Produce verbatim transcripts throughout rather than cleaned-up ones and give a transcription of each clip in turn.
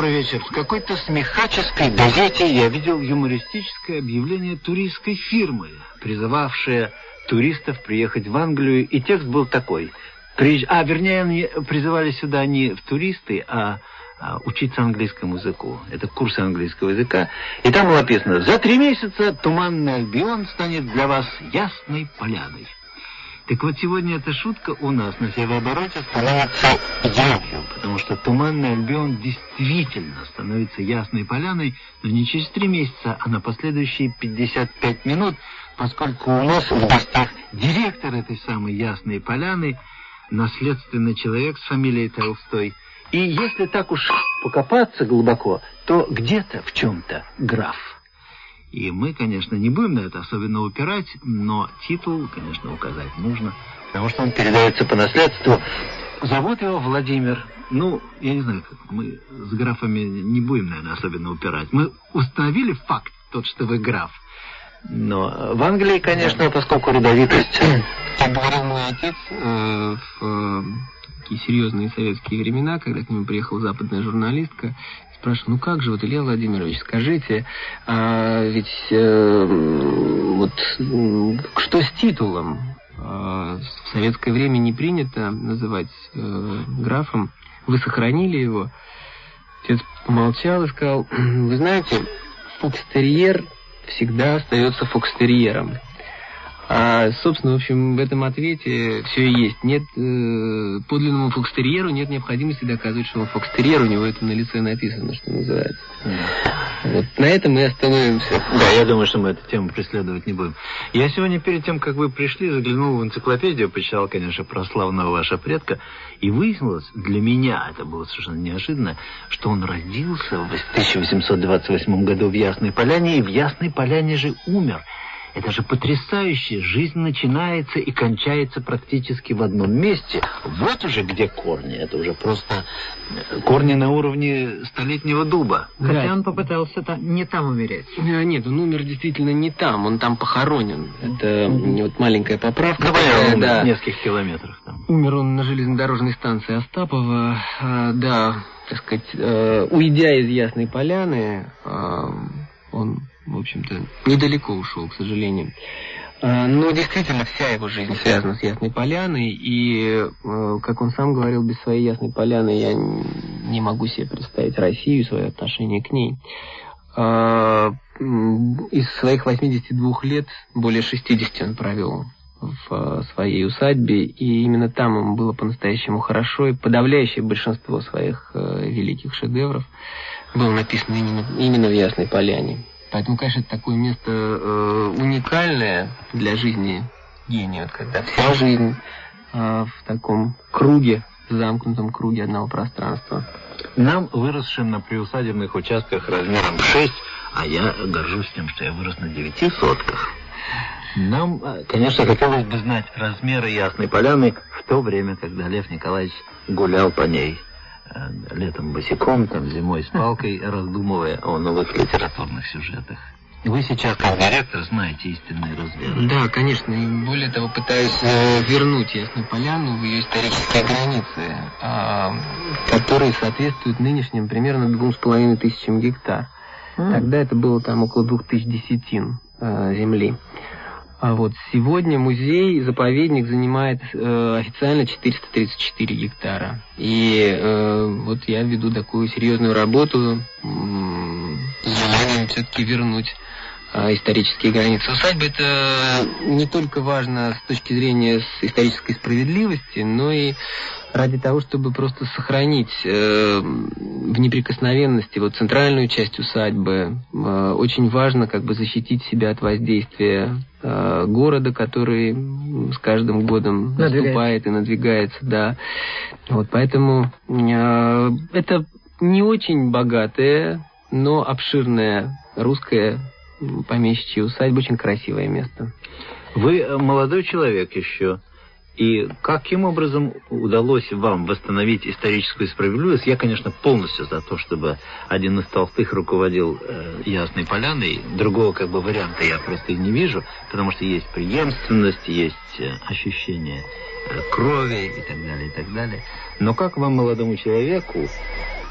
Добрый вечер. В какой-то смехаческой газете я видел юмористическое объявление туристской фирмы, призывавшее туристов приехать в Англию, и текст был такой. Приезж... А, вернее, они призывали сюда не в туристы, а, а учиться английскому языку. Это курсы английского языка. И там было написано: «За три месяца Туманный Альбион станет для вас ясной поляной». Так вот, сегодня эта шутка у нас на северообороте становится явью, потому что Туманный Альбион действительно становится ясной поляной, но не через три месяца, а на последующие пятьдесят пять минут, поскольку у нас в гостях директор этой самой ясной поляны, наследственный человек с фамилией Толстой. И если так уж покопаться глубоко, то где-то в чем-то граф. И мы, конечно, не будем на это особенно упирать, но титул, конечно, указать нужно, потому что он передается по наследству. Зовут его Владимир. Ну, я не знаю, как мы с графами не будем, наверное, особенно упирать. Мы установили факт, тот, что вы граф. Но в Англии, конечно, поскольку родовитость... Как говорил мой отец э, в э, такие серьезные советские времена, когда к нему приехала западная журналистка, спрашиваю: ну как же, вот, Илья Владимирович, скажите, а ведь э, вот что с титулом? А, в советское время не принято называть э, графом. Вы сохранили его? Отец помолчал и сказал: вы знаете, фокстерьер всегда остается фокстерьером. А, собственно, в общем, в этом ответе все и есть. Нет, э, подлинному фокстерьеру нет необходимости доказывать, что он фокстерьер, у него это на лице написано, что называется. Mm. Вот на этом мы остановимся. Да, я думаю, что мы эту тему преследовать не будем. Я сегодня, перед тем, как вы пришли, заглянул в энциклопедию, почитал, конечно, про славного вашего предка, и выяснилось, для меня это было совершенно неожиданно, что он родился в тысяча восемьсот двадцать восьмом году в Ясной Поляне, и в Ясной Поляне же умер. Это же потрясающе. Жизнь начинается и кончается практически в одном месте. Вот уже где корни. Это уже просто корни на уровне столетнего дуба. Да. Хотя он попытался там, не там умереть. Нет, он умер действительно не там. Он там похоронен. Это mm-hmm. вот маленькая поправка. Ну, понятно, да. В нескольких километрах там. Умер он на железнодорожной станции Остапова. А, да, так сказать, а, уйдя из Ясной Поляны, а, он... в общем-то, недалеко ушел, к сожалению. Но действительно вся его жизнь связана с Ясной Поляной, и, как он сам говорил, без своей Ясной Поляны я не могу себе представить Россию, свое отношение к ней. Из своих восьмидесяти двух лет более шестидесяти он провел в своей усадьбе, и именно там ему было по-настоящему хорошо, и подавляющее большинство своих великих шедевров было написано именно, именно в Ясной Поляне. Поэтому, конечно, это такое место э, уникальное для жизни гения, вот когда вся жизнь э, в таком круге, в замкнутом круге одного пространства. Нам, выросшим на приусадебных участках размером шесть, а я горжусь тем, что я вырос на девяти сотках, нам, конечно, хотелось бы знать размеры Ясной Поляны в то время, когда Лев Николаевич гулял по ней. Летом босиком, там, зимой с палкой, раздумывая о новых литературных сюжетах. Вы сейчас, как директор, знаете истинные размеры. Да, конечно, и более того, пытаюсь э, вернуть Ясную Поляну в ее исторические границы, э, которые соответствуют нынешним примерно двум с половиной тысячам гектар. Mm. Тогда это было там около двух тысяч десятин э, земли. А вот сегодня музей-заповедник занимает э, официально четыреста тридцать четыре гектара. И э, вот я веду такую серьезную работу э, с желанием все-таки вернуть э, исторические границы. Усадьба — это не только важно с точки зрения исторической справедливости, но и ради того, чтобы просто сохранить э, в неприкосновенности вот центральную часть усадьбы. Э, очень важно как бы защитить себя от воздействия э, города, который с каждым годом наступает и надвигается. Да. Вот, поэтому э, это не очень богатая, но обширная русская помещичья усадьба, очень красивое место. Вы молодой человек еще. И каким образом удалось вам восстановить историческую справедливость? Я, конечно, полностью за то, чтобы один из Толстых руководил э, Ясной Поляной. Другого как бы варианта я просто и не вижу, потому что есть преемственность, есть э, ощущение э, крови и так далее, и так далее. Но как вам, молодому человеку,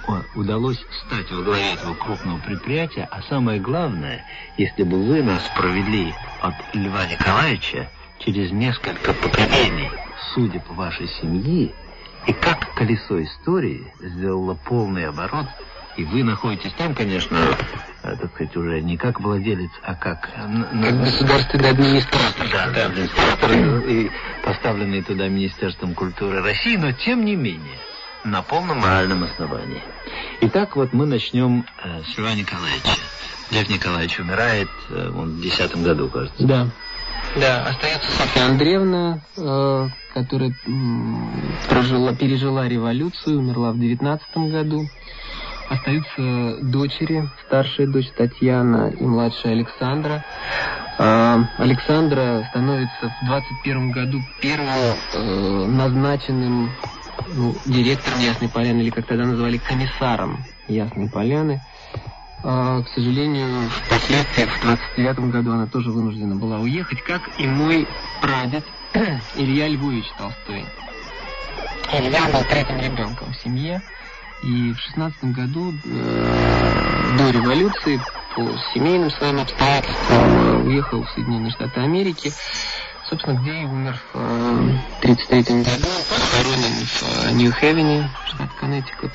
удалось стать во главе этого крупного предприятия, а самое главное, если бы вы нас провели от Льва Николаевича через несколько поколений судеб вашей семьи, и как колесо истории сделало полный оборот, и вы находитесь там, конечно, так сказать, уже не как владелец, а как... Как государственный администратор. Да, да, администратор, и поставленный туда Министерством культуры России, но тем не менее, на полном моральном основании. Итак, вот мы начнем э, с Льва Николаевича. Лев Николаевич умирает, э, он в десятом году, кажется. Да. Да, остается Софья Андреевна, э, которая м, прожила, пережила революцию, умерла в девятнадцатом году. Остаются дочери, старшая дочь Татьяна и младшая Александра. Э, Александра становится в двадцать первом году первым э, назначенным ну, директором Ясной Поляны, или как тогда называли, комиссаром Ясной Поляны. А, к сожалению, впоследствии в двадцать девятом году она тоже вынуждена была уехать, как и мой прадед Илья Львович Толстой. Илья был третьим ребенком в семье, и в шестнадцатом году э, до революции по семейным своим обстоятельствам уехал в Соединенные Штаты Америки, собственно, где и умер в тридцать третьем году, похоронен в Нью-Хевене, штат Коннектикут.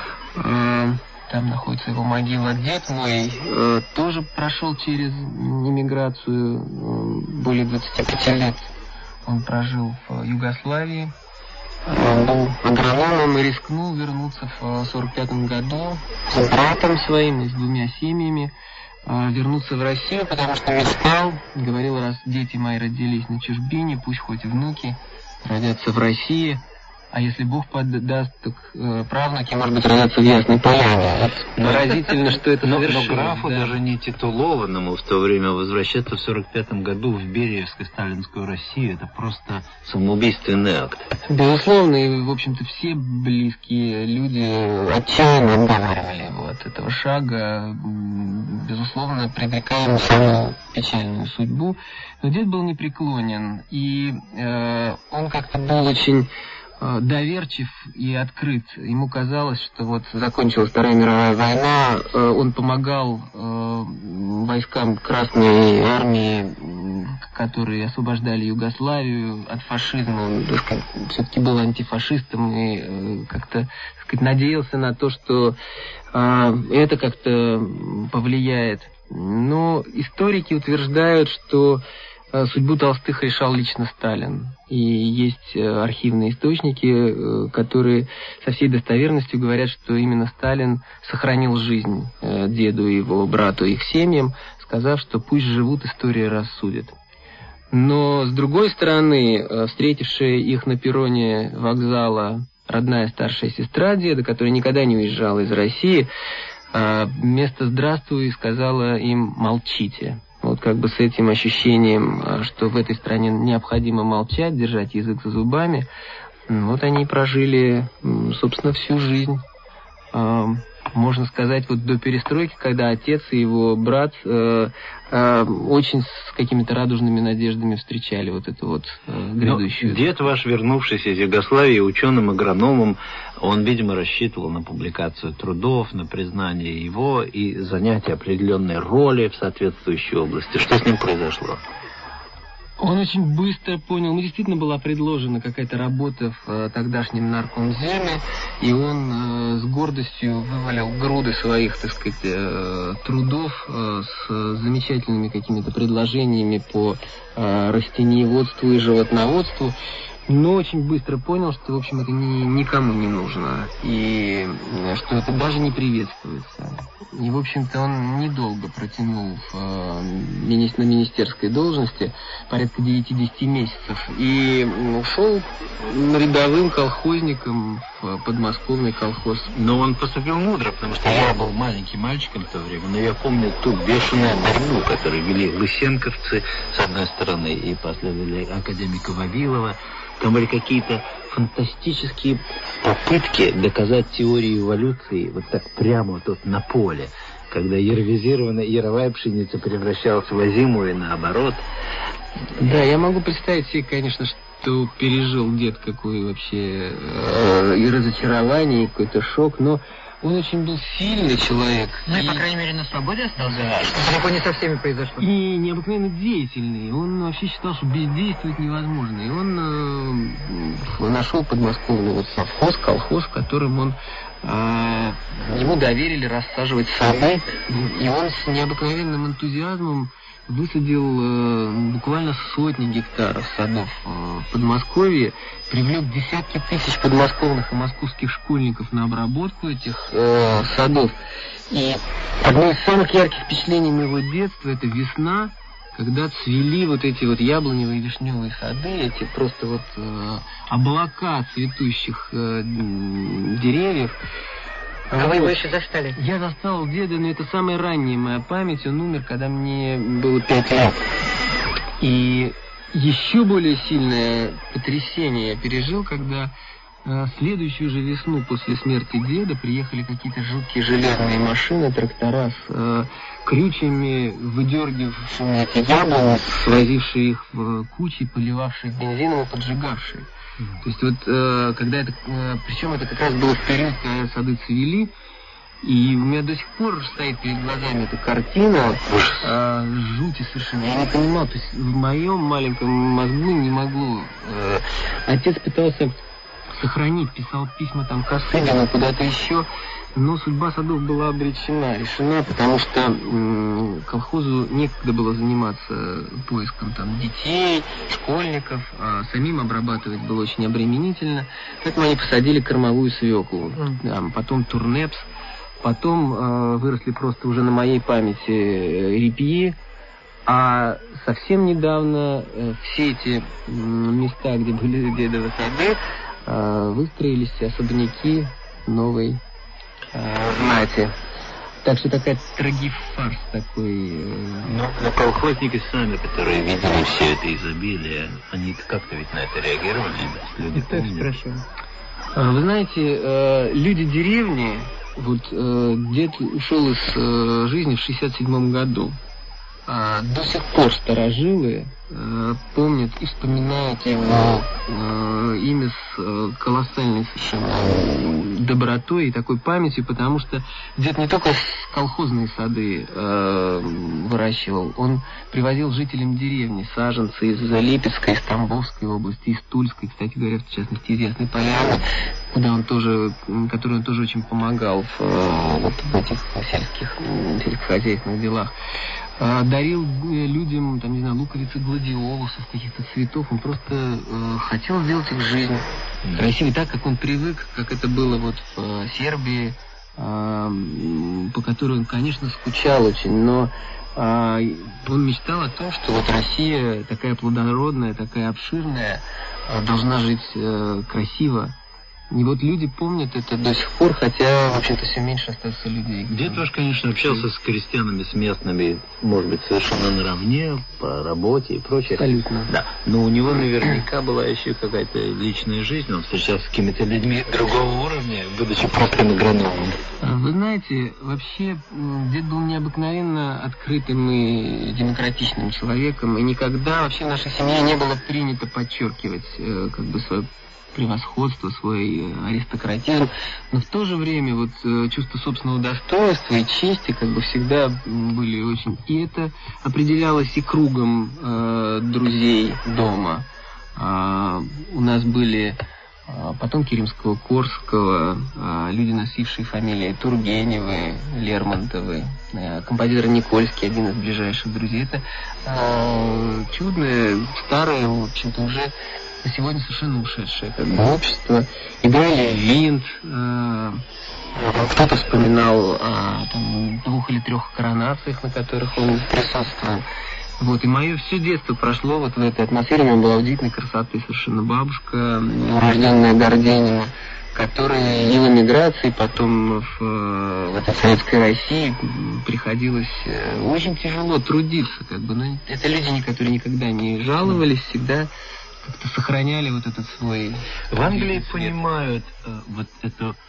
Там находится его могила. Дед мой э, тоже прошел через иммиграцию, э, более двадцати пяти лет. Он прожил в Югославии, э, был агрономом и рискнул вернуться в сорок пятом году с братом своим и с двумя семьями, э, вернуться в Россию, потому что мечтал, говорил, раз дети мои родились на чужбине, пусть хоть и внуки родятся в России. А если Бог поддаст, так э, правнуки, может быть, родятся в Ясной Поляне. Поразительно, что это но, совершилось. Но графу, да, даже не титулованному в то время, возвращаться в сорок пятом году в Бериевско-Сталинскую Россию, это просто самоубийственный акт. Безусловно, и, в общем-то, все близкие люди отчаянно отговаривали его от этого шага, безусловно, предрекая ему самую печальную судьбу. Но дед был непреклонен, и э, он как-то был очень доверчив и открыт. Ему казалось, что вот закончилась Вторая мировая война, он помогал войскам Красной армии, которые освобождали Югославию от фашизма. Он, так сказать, все-таки был антифашистом и как-то, так сказать, надеялся на то, что это как-то повлияет. Но историки утверждают, что судьбу Толстых решал лично Сталин. И есть архивные источники, которые со всей достоверностью говорят, что именно Сталин сохранил жизнь деду и его брату и их семьям, сказав, что пусть живут, история рассудит. Но, с другой стороны, встретившая их на перроне вокзала родная старшая сестра деда, которая никогда не уезжала из России, вместо «здравствуй» сказала им «молчите». Вот как бы с этим ощущением, что в этой стране необходимо молчать, держать язык за зубами, вот они прожили, собственно, всю жизнь. Можно сказать, вот до перестройки, когда отец и его брат э, э, очень с какими-то радужными надеждами встречали вот эту вот э, грядущую. Но дед ваш, вернувшийся из Югославии, ученым-агрономом, он, видимо, рассчитывал на публикацию трудов, на признание его и занятие определенной роли в соответствующей области. Что с ним произошло? Он очень быстро понял, ему действительно была предложена какая-то работа в э, тогдашнем наркомземе, и он э, с гордостью вывалил груды своих, так сказать, э, трудов э, с замечательными какими-то предложениями по э, растениеводству и животноводству, но очень быстро понял, что, в общем, это ни, никому не нужно, и что это даже не приветствуется. И, в общем-то, он недолго протянул в, э, мини, на министерской должности, порядка девяти-десяти месяцев, и ушел рядовым колхозником в подмосковный колхоз. Но он поступил мудро, потому что я был маленьким мальчиком в то время, но я помню ту бешеную борьбу, которую вели лысенковцы, с одной стороны, и последовали академика Вавилова. Там были какие-то фантастические попытки доказать теорию эволюции вот так прямо тут на поле, когда яровизированная яровая пшеница превращалась в озимую и наоборот. Да, я могу представить себе, конечно, что пережил дед какое вообще э, и разочарование, и какой-то шок, но Он очень был сильный человек. Ну и, и, по крайней мере, на свободе остался. Да. Далеко не со всеми произошло. И необыкновенно деятельный. Он вообще считал, что бездействовать невозможно. И он э, нашел подмосковный вот совхоз, колхоз, в котором он э, ему доверили рассаживать сады. И он с необыкновенным энтузиазмом высадил э, буквально сотни гектаров садов э, в Подмосковье, привлек десятки тысяч подмосковных и московских школьников на обработку этих э, садов. И одно из самых ярких впечатлений моего детства — это весна, когда цвели вот эти вот яблоневые и вишневые сады, эти просто вот э, облака цветущих э, деревьев. А вы его еще застали? Я застал деда, но это самая ранняя моя память. Он умер, когда мне было пять лет. И еще более сильное потрясение я пережил, когда э, следующую же весну после смерти деда приехали какие-то жуткие железные машины, трактора с э, крючьями, выдергивавшими эти яблони, свозившие их в кучи, поливавшие бензином и поджигавшие. То есть вот, э, когда это, э, причем это как раз было в период, когда сады цвели, и у меня до сих пор стоит перед глазами эта картина, э, жути совершенно. Я не понимал, то есть в моем маленьком мозгу не могло. Э, отец пытался сохранить, писал письма там Косыгину, куда-то еще, но судьба садов была обречена, решена, потому что м- колхозу некогда было заниматься поиском там детей, школьников, а самим обрабатывать было очень обременительно. Поэтому они посадили кормовую свеклу, mm. да, потом турнепс, потом э, выросли просто уже на моей памяти э, репьи, а совсем недавно э, все эти э, места, где были дедовы сады, э, выстроились особняки новой знати. Так что такая трагифарс такой. Но, но колхозники сами, которые видели все это изобилие, они как-то ведь на это реагировали, люди помнят. Вы знаете, люди деревни, вот дед ушел из жизни в шестьдесят седьмом году. До сих пор старожилы помнят и вспоминают его имя с колоссальной совершенно добротой и такой памятью, потому что дед не только колхозные сады выращивал, он привозил жителям деревни саженцы из Липецкой, из Тамбовской области, из Тульской, кстати говоря, в частности, из Ясной Поляны, куда он тоже, который он тоже очень помогал в, вот, в этих сельских, сельскохозяйственных делах. Дарил людям, там, не знаю, луковицы гладиолусов, каких-то цветов. Он просто э, хотел сделать их жизнь красивой, так, как он привык, как это было вот в э, Сербии, э, по которой он, конечно, скучал очень, но э, он мечтал о том, что вот Россия такая плодородная, такая обширная, э, должна жить э, красиво. И вот люди помнят это до сих пор, хотя, в общем-то, все меньше остается людей. Дед ваш, конечно, общался с крестьянами, с местными, может быть, совершенно наравне, по работе и прочее. Абсолютно. Да. Но у него наверняка была еще какая-то личная жизнь. Он встречался с какими-то людьми другого уровня, будучи простым агрономом. Вы знаете, вообще, дед был необыкновенно открытым и демократичным человеком, и никогда вообще в нашей семье не было принято подчеркивать как бы свое превосходство, свой аристократизм, но в то же время вот чувство собственного достоинства и чести как бы всегда были очень... И это определялось и кругом э, друзей дома. А, у нас были а, потомки Римского-Корского, а, люди, носившие фамилии Тургеневы, Лермонтовы, а, композитор Никольский, один из ближайших друзей. Это а, чудное, старое, в общем-то, уже сегодня совершенно ушедшее как бы общество. Играли винт, э, кто-то вспоминал о там, двух или трех коронациях, на которых он присутствовал. Вот, и мое все детство прошло вот в этой атмосфере. У меня была удивительной красоты совершенно бабушка, урожденная Горденина, которая и в эмиграции, потом в, в этой советской России приходилось очень тяжело трудиться, как бы. Но это люди, которые никогда не жаловались, всегда как-то сохраняли вот этот свой... В Англии понимают э, вот эту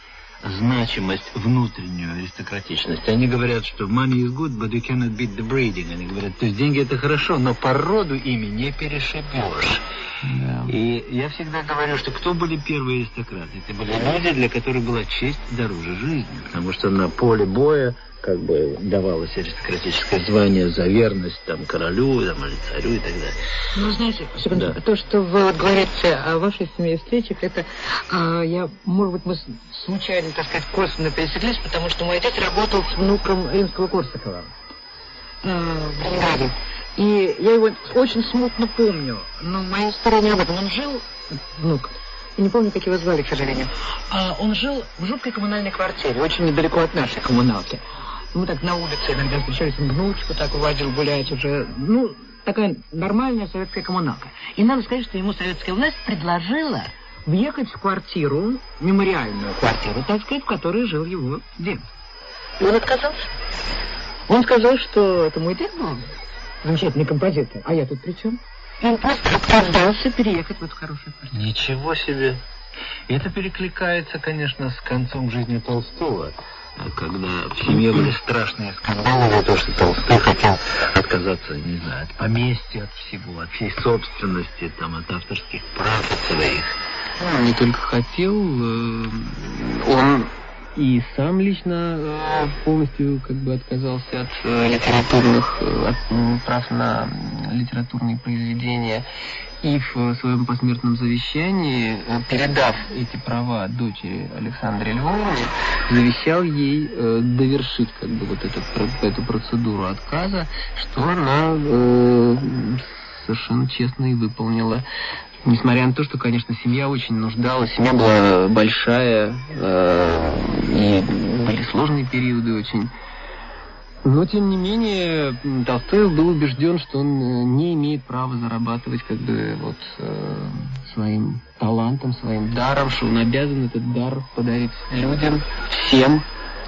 значимость внутреннюю аристократичность. Они говорят, что money is good, but you cannot beat the breeding. Они говорят, то есть деньги это хорошо, но породу ими не перешибешь. Yeah. И я всегда говорю, что кто были первые аристократы? Это были люди, для которых была честь дороже жизни. Потому что на поле боя как бы давалось аристократическое звание за верность там королю там, или царю и так далее. Ну, знаете, секунду, да. То, что вы вот говорите о вашей семье встречах, это а, я, может быть, мы случайно, так сказать, косвенно пересеклись, потому что мой отец работал с внуком Римского-Корсакова а, в Ленинграде. И я его очень смутно помню, но моя история не об этом. Он жил, внук, я не помню, как его звали, к сожалению, а он жил в жуткой коммунальной квартире, очень недалеко от нашей коммуналки. Мы так на улице иногда встречались, он внучку так уводил гулять уже. Ну, такая нормальная советская коммуналка. И надо сказать, что ему советская власть предложила въехать в квартиру, мемориальную квартиру, так сказать, в которой жил его дед. И он отказался. Он сказал, что это мой дед был замечательный композитор, а я тут при чем? И он просто отказался переехать в эту хорошую квартиру. Ничего себе! Это перекликается, конечно, с концом жизни Толстого, когда в семье были страшные скандалы за то, что Толстой хотел отказаться, не знаю, от поместья, от всего, от всей собственности, там, от авторских прав от своих. Он не только хотел, он и сам лично полностью как бы отказался от литературных от прав на литературные произведения. И в своем посмертном завещании, передав эти права дочери Александре Львовне, завещал ей э, довершить как бы вот этот, эту процедуру отказа, что она э, совершенно честно и выполнила. Несмотря на то, что, конечно, семья очень нуждалась, семья была большая, э, и были сложные периоды очень. Но, тем не менее, Толстой был убежден, что он не имеет права зарабатывать как бы вот э, своим талантом, своим даром, что он обязан этот дар подарить людям, всем.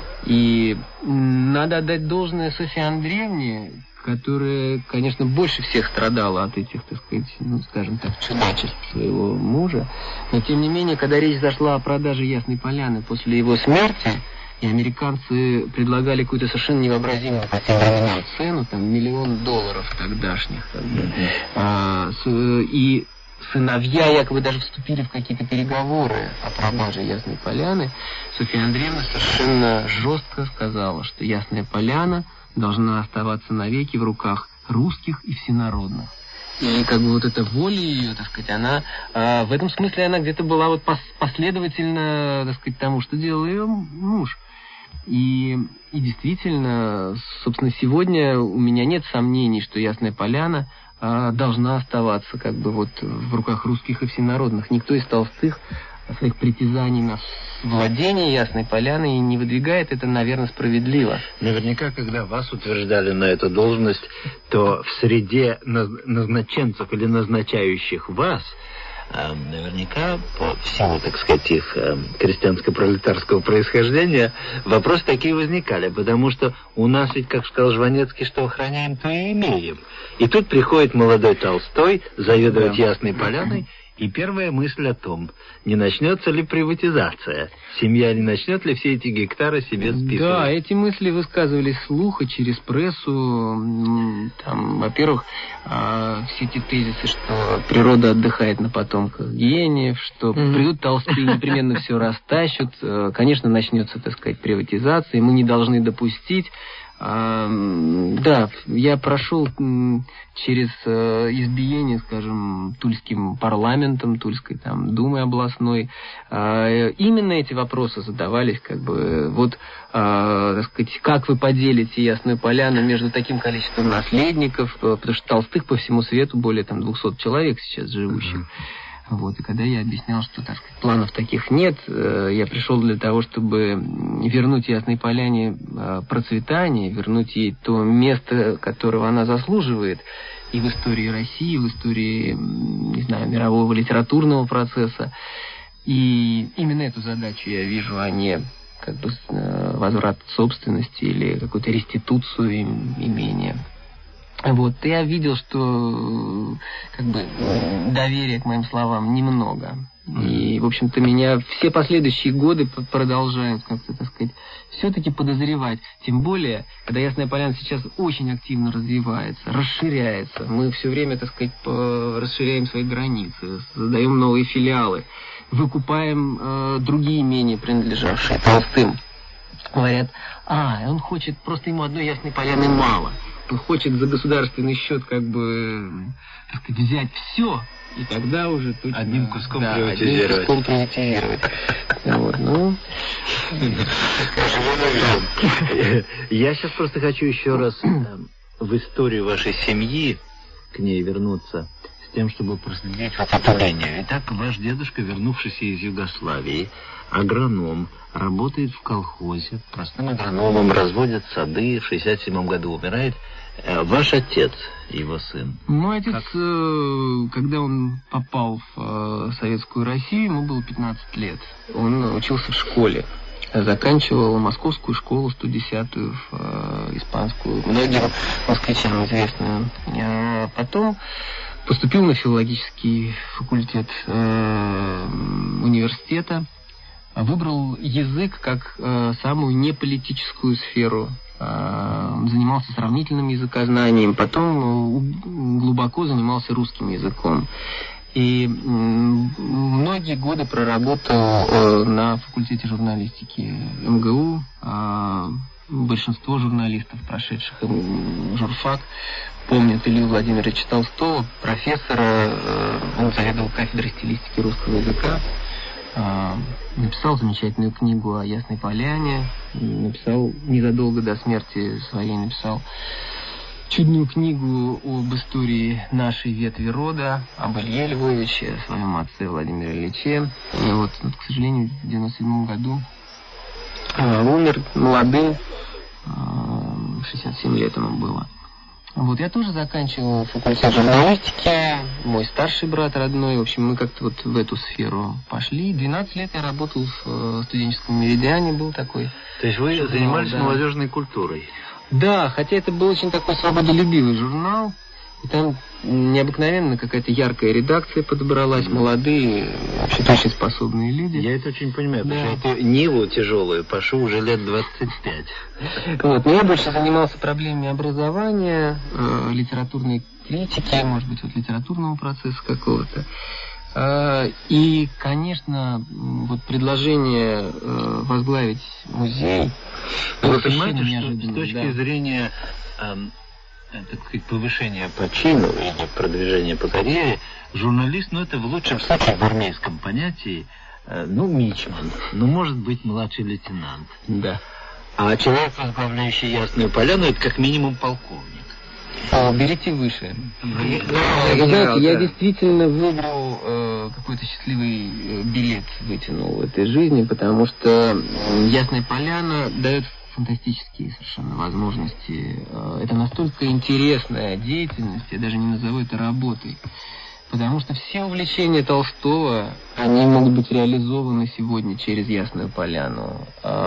И надо отдать должное Софье Андреевне, которая, конечно, больше всех страдала от этих, так сказать, ну, скажем так, чудачеств своего мужа. Но, тем не менее, когда речь зашла о продаже Ясной Поляны после его смерти, и американцы предлагали какую-то совершенно невообразимую по тем временам цену, там, миллион долларов тогдашних. Mm-hmm. а, с, и сыновья якобы даже вступили в какие-то переговоры о продаже Ясной Поляны. Софья Андреевна совершенно жестко сказала, что Ясная Поляна должна оставаться навеки в руках русских и всенародных. И как бы вот эта воля ее, так сказать, она э, в этом смысле она где-то была вот пос последовательна, так сказать, тому, что делал ее муж. И, и действительно, собственно, сегодня у меня нет сомнений, что Ясная Поляна э, должна оставаться как бы вот в руках русских и всенародных. Никто из Толстых своих притязаний на владение Ясной Поляной не выдвигает, это, наверное, справедливо. Наверняка, когда вас утверждали на эту должность, то в среде назначенцев или назначающих вас, наверняка, по всему, так сказать, их крестьянско-пролетарского происхождения, вопросы такие возникали, потому что у нас ведь, как сказал Жванецкий, что охраняем, то и имеем. И тут приходит молодой Толстой заведовать да. Ясной Поляной, и первая мысль о том, не начнется ли приватизация, семья не начнет ли все эти гектары себе списывать. Да, эти мысли высказывались вслух и через прессу. Там, во-первых, все эти тезисы, что природа отдыхает на потомках гениев, что mm-hmm. придут Толстые, непременно все растащат. Конечно, начнется, так сказать, приватизация, и мы не должны допустить. А, да, я прошел через а, избиение, скажем, тульским парламентом, Тульской там Думой областной. А, именно эти вопросы задавались, как бы, вот, а, так сказать, как вы поделите Ясную Поляну между таким количеством наследников, потому что Толстых по всему свету более там двухсот человек сейчас живущих. Uh-huh. Вот, и когда я объяснял, что, так сказать, планов таких нет, я пришел для того, чтобы вернуть Ясной Поляне процветание, вернуть ей то место, которого она заслуживает и в истории России, и в истории, не знаю, мирового литературного процесса. И именно эту задачу я вижу, а не как бы возврат собственности или какую-то реституцию имения. Вот, я видел, что как бы доверия к моим словам немного. И И, в общем-то, меня все последующие годы продолжают, как-то, так сказать, все-таки подозревать. Тем более, когда Ясная Поляна сейчас очень активно развивается, расширяется. Мы все время, так сказать, расширяем свои границы, создаем новые филиалы, выкупаем э, другие менее принадлежавшие Толстым. Говорят, а, он хочет, просто ему одной Ясной Поляны мало. Он хочет за государственный счет, как бы, так сказать, взять все, и тогда уже точно... Одним куском да, приватизировать. Одним куском приватизировать. Вот, ну... Я сейчас просто хочу еще раз в историю вашей семьи к ней вернуться, с тем, чтобы проследить это линию. Итак, ваш дедушка, вернувшийся из Югославии, агроном, работает в колхозе, простым агрономом, разводят сады, в шестьдесят седьмом году умирает. Ваш отец, его сын. Мой отец, как... когда он попал в Советскую Россию, ему было пятнадцать лет. Он учился в школе. Заканчивал московскую школу, сто десятую, испанскую, многим москвичам известную. А потом поступил на филологический факультет университета. Выбрал язык как э, самую неполитическую сферу. Э, занимался сравнительным языкознанием, потом э, глубоко занимался русским языком. И э, многие годы проработал э, на факультете журналистики эм гэ у. Э, большинство журналистов, прошедших э, журфак, помнят Илью Владимировича Толстого, профессора. Э, он заведовал кафедрой стилистики русского языка. Написал замечательную книгу о Ясной Поляне, написал незадолго до смерти своей, написал чудную книгу об истории нашей ветви рода, об Илье Львовиче, о своем отце Владимире Ильиче. И вот, вот, к сожалению, в девяносто седьмом году умер молодым, шестьдесят семь лет ему было. Вот, я тоже заканчивал факультет журналистики, мой старший брат родной, в общем, мы как-то вот в эту сферу пошли. двенадцать лет я работал в студенческом «Меридиане», был такой. То есть вы журнал, занимались да. молодежной культурой? Да, хотя это был очень такой свободолюбивый журнал, и там необыкновенно какая-то яркая редакция подобралась, mm. молодые, вообще-то очень способные люди. Я это очень понимаю, да. потому что эту Ниву тяжелую пашу уже лет двадцать пять. Вот, но я больше занимался проблемами образования, э, литературной критики, может быть, вот литературного процесса какого-то. Э, и, конечно, вот предложение э, возглавить музей... Вы понимаете, что с точки да. зрения... Э, так сказать, повышение по чину или продвижение по карьере, журналист, ну, это в лучшем случае в армейском понятии, э, ну, мичман, ну, может быть, младший лейтенант. Да. А человек, возглавляющий Ясную Поляну, это как минимум полковник. О, берите выше. Вы знаете, я действительно выбрал э, какой-то счастливый билет, вытянул в этой жизни, потому что Ясная Поляна дает фантастические совершенно возможности. Это настолько интересная деятельность, я даже не назову это работой, потому что все увлечения Толстого, они могут быть реализованы сегодня через Ясную Поляну.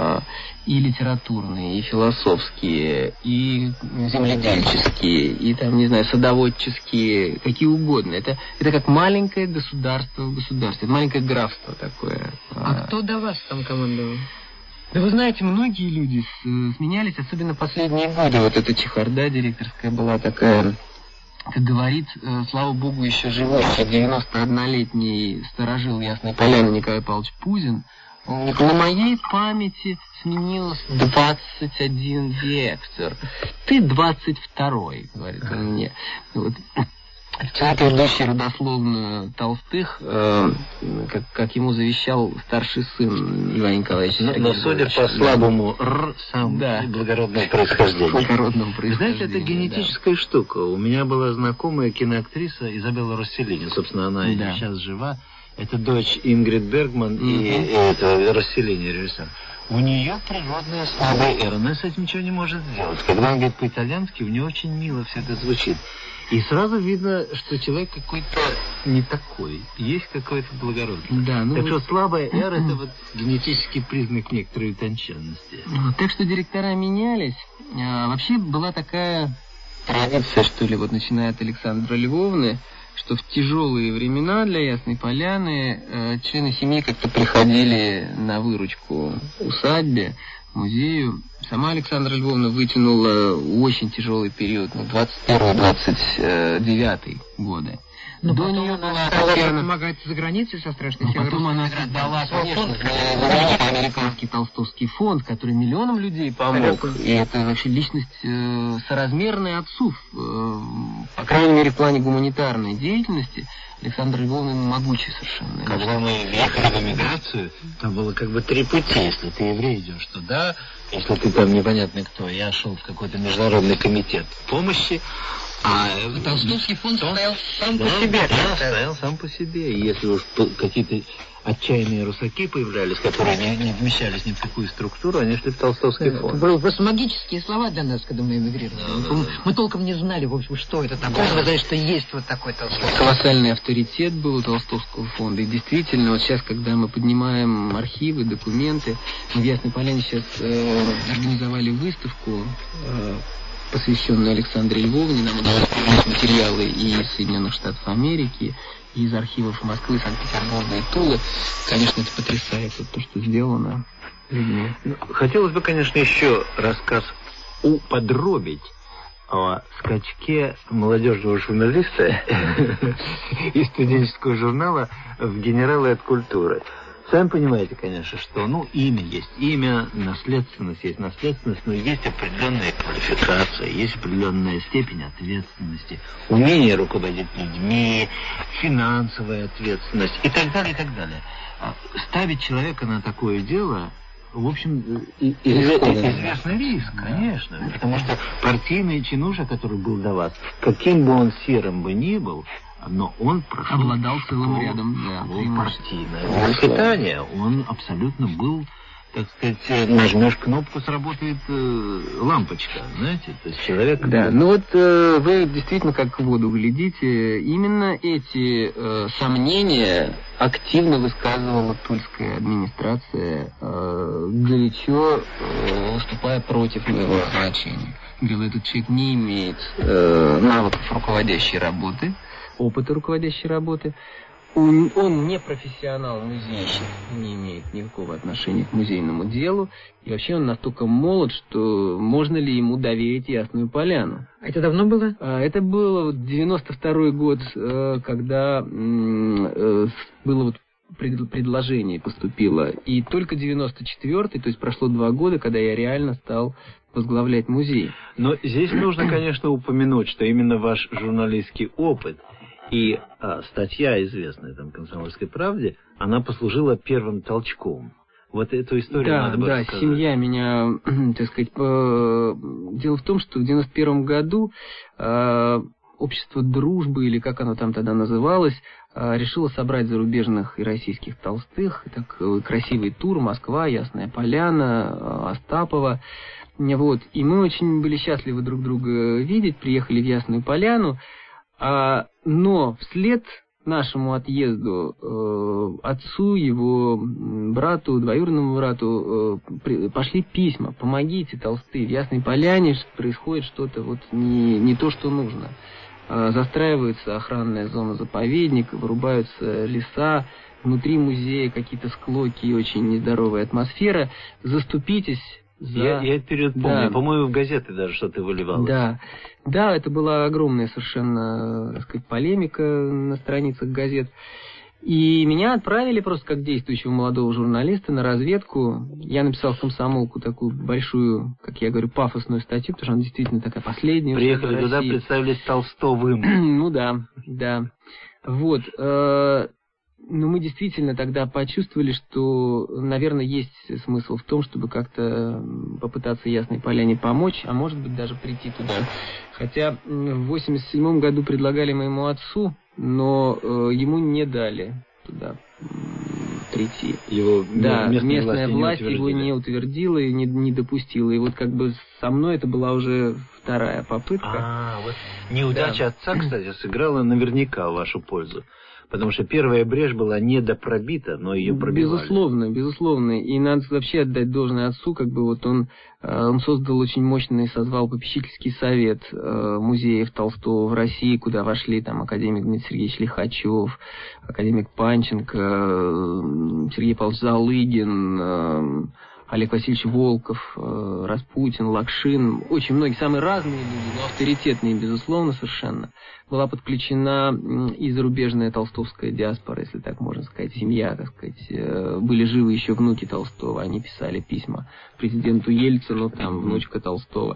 И литературные, и философские, и земледельческие, и там, не знаю, садоводческие, какие угодно. Это, это как маленькое государство в государстве, это маленькое графство такое. А кто до вас там командовал? Да вы знаете, многие люди сменялись, особенно последние годы. Вот эта чехарда директорская была такая, как говорит, слава богу, еще живущий девяностооднолетний старожил Ясной Поляны Николай Павлович Пузин. На моей памяти сменилось двадцать один директор. Ты двадцать второй, говорит он мне. Вот. Человек, ведущий родословную Толстых, э, как, как ему завещал старший сын Ивана Николаевича. Но, но судя по слабому «р», сам да. благородное происхождение. Благородного происхождения. Знаете, это генетическая да. штука. У меня была знакомая киноактриса Изабелла Росселлини. Собственно, она да. сейчас жива. Это дочь Ингрид Бергман mm-hmm. и, и это Росселлини, режиссер. У нее природная слабая «р». Она с этим ничего не может сделать. Когда он говорит по-итальянски, у нее очень мило все это звучит. И сразу видно, что человек какой-то не такой. Есть какое-то благородство. Да, ну так вот... что слабая «р» — это вот генетический признак некоторой утонченности. Вот, так что директора менялись. А, вообще была такая традиция, что ли, вот начиная от Александра Львовны, что в тяжелые времена для Ясной Поляны э, члены семьи как-то приходили на выручку усадьбе, музею. Сама Александра Львовна вытянула очень тяжелый период, ну, двадцать первый — двадцать девятый годы. Но До потом нее она была стала Татьяна... помогать за границей со страшной Но силой. потом она создала, конечно, знаменитый американский Толстовский фонд, который миллионам людей помог. И это вообще личность э, соразмерная отцу, э, по крайней мере, в плане гуманитарной деятельности. Александра Львовна могучая совершенно. Когда мы ехали в эмиграцию, там было как бы три пути. Если ты еврей, идешь туда, если ты там непонятно кто. Я шел в какой-то международный комитет помощи. А Толстовский фонд стоял сам да, по себе. Да, стоял сам по себе. И если уж какие-то отчаянные русаки появлялись, которые не, не вмещались ни в какую структуру, они шли в Толстовский фонд. Это были просто магические слова для нас, когда мы эмигрировали. Да, мы, да. мы толком не знали, в общем, что это такое. Мы знали, что есть вот такой Толстовский. Колоссальный авторитет был у Толстовского фонда. И действительно, вот сейчас, когда мы поднимаем архивы, документы, мы в Ясной Поляне сейчас э, организовали выставку, э, посвященную Александре Львовне. Нам удалось привлечь материалы и из Соединенных Штатов Америки, и из архивов Москвы, Санкт-Петербурга и Тулы. Конечно, это потрясает, вот то, что сделано людьми. Хотелось бы, конечно, еще рассказ уподробить о скачке молодежного журналиста из студенческого журнала в «Генералы от культуры». Сами понимаете, конечно, что, ну, имя есть имя, наследственность есть наследственность, но есть определенная квалификация, есть определенная степень ответственности, умение руководить людьми, финансовая ответственность и так далее, и так далее. Ставить человека на такое дело, в общем, и, и, известный риск, конечно, потому что партийный чинуша, который был до вас, каким бы он серым бы ни был, но он прошел обладал целым рядом, да, партийное воспитание. Он абсолютно был, так сказать, нажмешь кнопку, сработает э, лампочка, знаете, то есть человек... Да, ну вот э, вы действительно как в воду глядите, именно эти э, сомнения активно высказывала тульская администрация, э, горячо э, выступая против моего назначения. Говорила, этот человек не имеет э, навыков руководящей работы, опыта руководящей работы. Он, он не профессионал, музейщик, не имеет никакого отношения к музейному делу. И вообще он настолько молод, что можно ли ему доверить Ясную Поляну. А это давно было? А, это было девяносто второй год, когда было вот предложение поступило. И только девяносто четвёртый, то есть прошло два года, когда я реально стал возглавлять музей. Но здесь нужно, конечно, упомянуть, что именно ваш журналистский опыт и а, статья, известная там «Комсомольской правде», она послужила первым толчком. Вот эту историю да, надо бы да, рассказать. Семья меня, так сказать, по... дело в том, что в девяносто первом году э, общество дружбы, или как оно там тогда называлось, э, решило собрать зарубежных и российских толстых. Так, красивый тур: Москва, Ясная Поляна, э, Остапова. Вот. И мы очень были счастливы друг друга видеть, приехали в Ясную Поляну. А, но вслед нашему отъезду э, отцу, его брату, двоюродному брату э, при, пошли письма: помогите, толстые, в Ясной Поляне происходит что-то вот не, не то, что нужно. Э, застраивается охранная зона заповедника, вырубаются леса, внутри музея какие-то склоки и очень нездоровая атмосфера. Заступитесь. За... Я, я период помню, да. По-моему, в газеты даже что-то выливалось. Да, да, это была огромная совершенно, так сказать, полемика на страницах газет. И меня отправили просто как действующего молодого журналиста на разведку. Я написал в «Комсомолку» такую большую, как я говорю, пафосную статью, потому что она действительно такая последняя. Приехали туда, представились Толстовым. Ну да, да. Вот. Но мы действительно тогда почувствовали, что, наверное, есть смысл в том, чтобы как-то попытаться Ясной Поляне помочь, а может быть даже прийти туда. Хотя в восемьдесят седьмом году предлагали моему отцу, но э, ему не дали туда прийти. Его да, местная, местная власть, власть его не утвердила и не, не допустила. И вот как бы со мной это была уже вторая попытка. А, вот неудача да. отца, кстати, сыграла наверняка в вашу пользу. Потому что первая брешь была недопробита, но ее пробивали. Безусловно, безусловно. И надо вообще отдать должное отцу, как бы вот он, он создал очень мощный, созвал попечительский совет музеев Толстого в России, куда вошли там академик Дмитрий Сергеевич Лихачев, академик Панченко, Сергей Павлович Залыгин, Олег Васильевич Волков, Распутин, Лакшин, очень многие, самые разные люди, но авторитетные, безусловно, совершенно. Была подключена и зарубежная толстовская диаспора, если так можно сказать, семья, так сказать. Были живы еще внуки Толстого, они писали письма президенту Ельцину, там, внучка Толстого.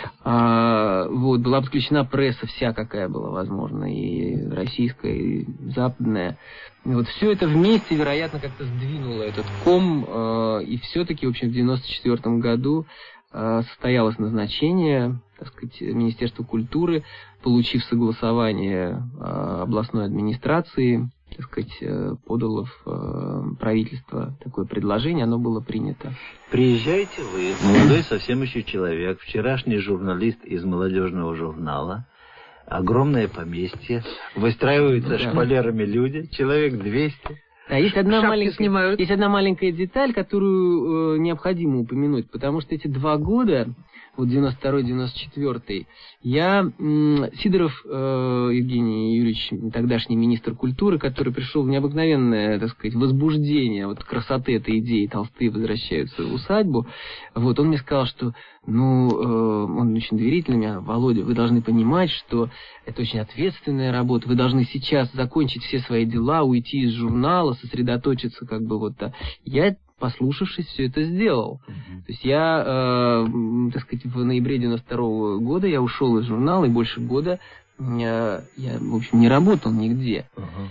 А, вот, была подключена пресса вся, какая была возможна, и российская, и западная. И вот все это вместе, вероятно, как-то сдвинуло этот ком, э, и все-таки, в общем, в девяносто четвёртом году э, состоялось назначение, так сказать, Министерства культуры, получив согласование э, областной администрации, так сказать, э, подало в э, правительство такое предложение, оно было принято. Приезжаете вы, молодой совсем еще человек, вчерашний журналист из молодежного журнала, огромное поместье, выстраиваются да. шпалерами люди, человек двести. А есть одна, маленькая, есть одна маленькая деталь, которую э, необходимо упомянуть, потому что эти два года, вот девяносто второй девяносто четвёртый, я, м, Сидоров э, Евгений Юрьевич, тогдашний министр культуры, который пришел в необыкновенное, так сказать, возбуждение вот красоты этой идеи, Толстые возвращаются в усадьбу, вот он мне сказал, что, ну, э, он очень доверительный, меня, Володя, вы должны понимать, что это очень ответственная работа, вы должны сейчас закончить все свои дела, уйти из журнала, сосредоточиться как бы вот. Я, послушавшись, все это сделал. Uh-huh. То есть я, э, так сказать, в ноябре девяносто второго года я ушел из журнала, и больше года я, я в общем, не работал нигде. Uh-huh.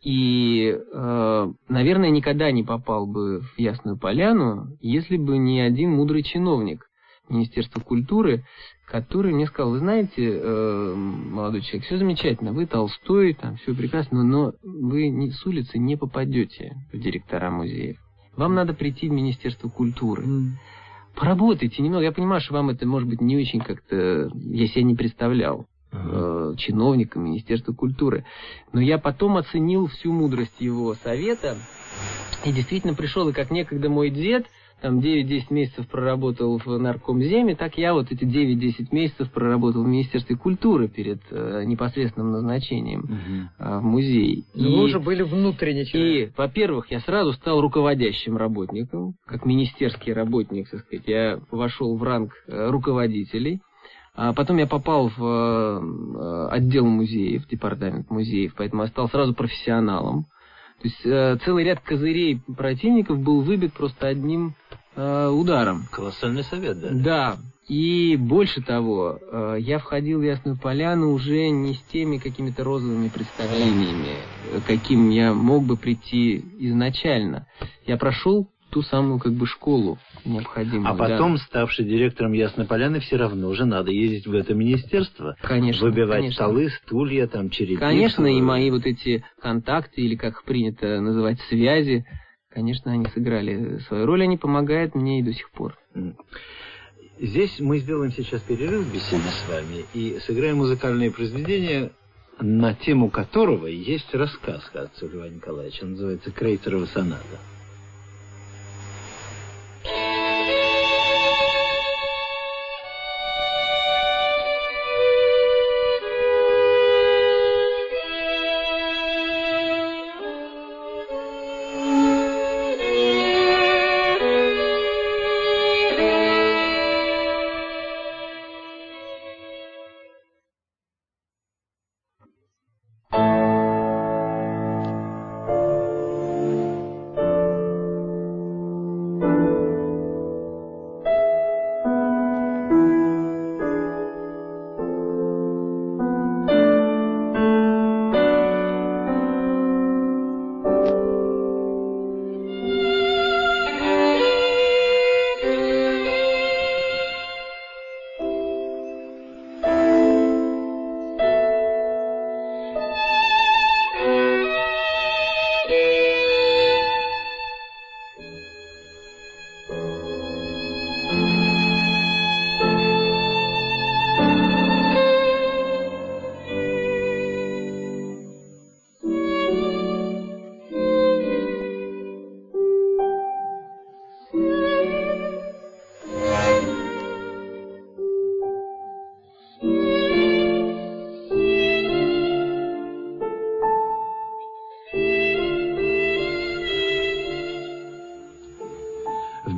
И, э, наверное, никогда не попал бы в Ясную Поляну, если бы не один мудрый чиновник Министерства культуры, который мне сказал: вы знаете, э, молодой человек, все замечательно, вы Толстой, там все прекрасно, но вы не, с улицы не попадете в директора музеев. Вам надо прийти в Министерство культуры. Mm. Поработайте немного. Я понимаю, что вам это, может быть, не очень как-то... Я себя не представлял uh-huh. э, чиновником Министерства культуры. Но я потом оценил всю мудрость его совета. И действительно пришел, и как некогда мой дед, там девять-десять месяцев проработал в наркомземе, так я вот эти девять-десять месяцев проработал в Министерстве культуры перед э, непосредственным назначением угу. э, в музей. Но и, вы уже были внутренне человек. И, во-первых, я сразу стал руководящим работником, как министерский работник, так сказать. Я вошел в ранг э, руководителей. А потом я попал в э, отдел музеев, департамент музеев, поэтому я стал сразу профессионалом. То есть э, целый ряд козырей противников был выбит просто одним э, ударом. Колоссальный совет, да? Да. И больше того, э, я входил в Ясную Поляну уже не с теми какими-то розовыми представлениями, каким я мог бы прийти изначально. Я прошел ту самую как бы школу необходимую. А потом, да. ставший директором Ясной Поляны, все равно же надо ездить в это министерство. Конечно. Выбивать конечно. столы, стулья, там, черепицу. Конечно, и мои вот эти контакты, или как принято называть, связи, конечно, они сыграли свою роль, они помогают мне и до сих пор. Здесь мы сделаем сейчас перерыв в беседе с вами и сыграем музыкальное произведение, на тему которого есть рассказ отца Льва Николаевича. Он называется «Крейцерова соната».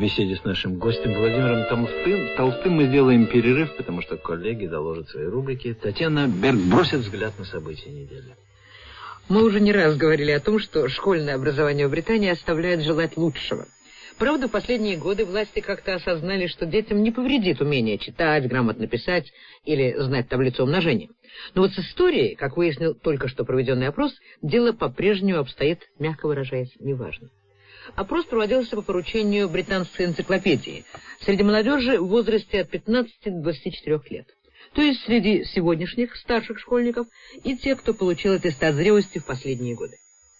беседе с нашим гостем Владимиром Толстым. Толстым мы сделаем перерыв, потому что коллеги доложат свои рубрики. Татьяна Берг бросит взгляд на события недели. Мы уже не раз говорили о том, что школьное образование в Британии оставляет желать лучшего. Правда, в последние годы власти как-то осознали, что детям не повредит умение читать, грамотно писать или знать таблицу умножения. Но вот с историей, как выяснил только что проведенный опрос, дело по-прежнему обстоит, мягко выражаясь, неважно. Опрос проводился по поручению британской энциклопедии среди молодежи в возрасте от пятнадцати до двадцати четырёх лет. То есть среди сегодняшних старших школьников и тех, кто получил аттестат зрелости в последние годы.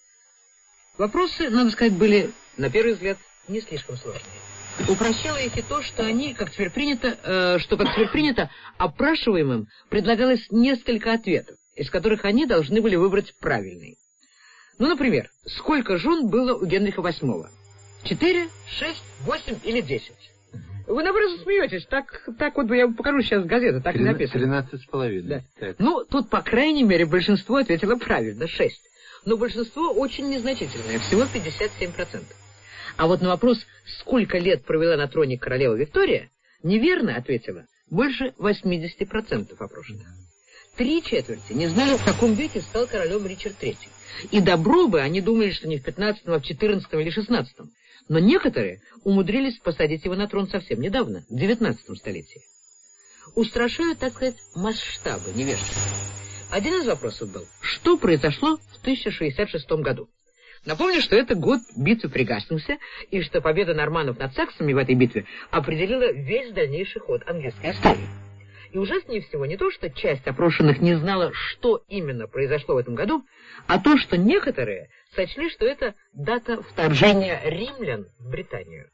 Вопросы, надо сказать, были, на первый взгляд, не слишком сложные. Упрощало их и то, что они, как теперь принято, э, что, как теперь принято, опрашиваемым предлагалось несколько ответов, из которых они должны были выбрать правильный. Ну, например, сколько жен было у Генриха восьмого? Четыре, шесть, восемь или десять? Вы, наоборот, смеетесь. Так, так вот я вам покажу сейчас газету, так и написано. Тринадцать с половиной. Да. Ну, тут, по крайней мере, большинство ответило правильно, шесть. Но большинство очень незначительное, всего пятьдесят семь процентов. А вот на вопрос, сколько лет провела на троне королева Виктория, неверно ответила больше восьмидесяти процентов опрошенных. Три четверти не знали, в каком веке стал королем Ричард третий. И добро бы они думали, что не в пятнадцатом, а в четырнадцатом или шестнадцатом. Но некоторые умудрились посадить его на трон совсем недавно, в девятнадцатом столетии. Устрашают, так сказать, масштабы невежества. Один из вопросов был, что произошло в тысяча шестьдесят шестом году. Напомню, что это год битвы при Гастингсе, и что победа норманнов над саксами в этой битве определила весь дальнейший ход английской истории. И ужаснее всего не то, что часть опрошенных не знала, что именно произошло в этом году, а то, что некоторые сочли, что это дата вторжения римлян в Британию.